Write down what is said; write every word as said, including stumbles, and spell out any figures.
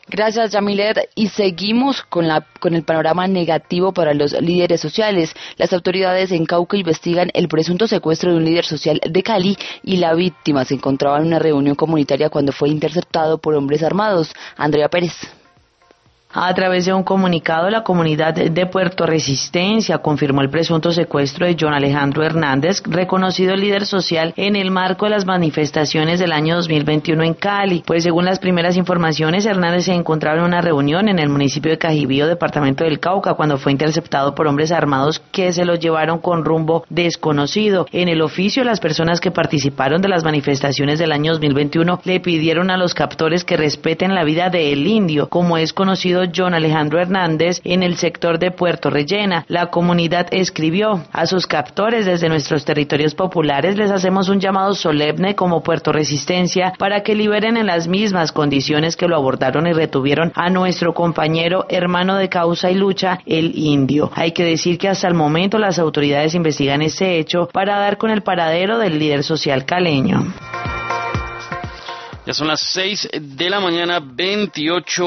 Gracias, Yamilet. Y seguimos con, la, con el panorama negativo para los líderes sociales. Las autoridades en Cauca investigan el presunto secuestro de un líder social de Cali y la víctima se encontraba en una reunión comunitaria cuando fue interceptado por hombres armados. Andrea Pérez. A través de un comunicado, la comunidad de Puerto Resistencia confirmó el presunto secuestro de John Alejandro Hernández, reconocido líder social en el marco de las manifestaciones del año dos mil veintiuno en Cali. Pues según las primeras informaciones, Hernández se encontraba en una reunión en el municipio de Cajibío, departamento del Cauca, cuando fue interceptado por hombres armados que se lo llevaron con rumbo desconocido. En el oficio, las personas que participaron de las manifestaciones del año dos mil veintiuno le pidieron a los captores que respeten la vida del indio, como es conocido John Alejandro Hernández, en el sector de Puerto Rellena. La comunidad escribió: a sus captores desde nuestros territorios populares les hacemos un llamado solemne como Puerto Resistencia para que liberen en las mismas condiciones que lo abordaron y retuvieron a nuestro compañero, hermano de causa y lucha, el indio. Hay que decir que hasta el momento las autoridades investigan este hecho para dar con el paradero del líder social caleño. Ya son las seis de la mañana, veintiocho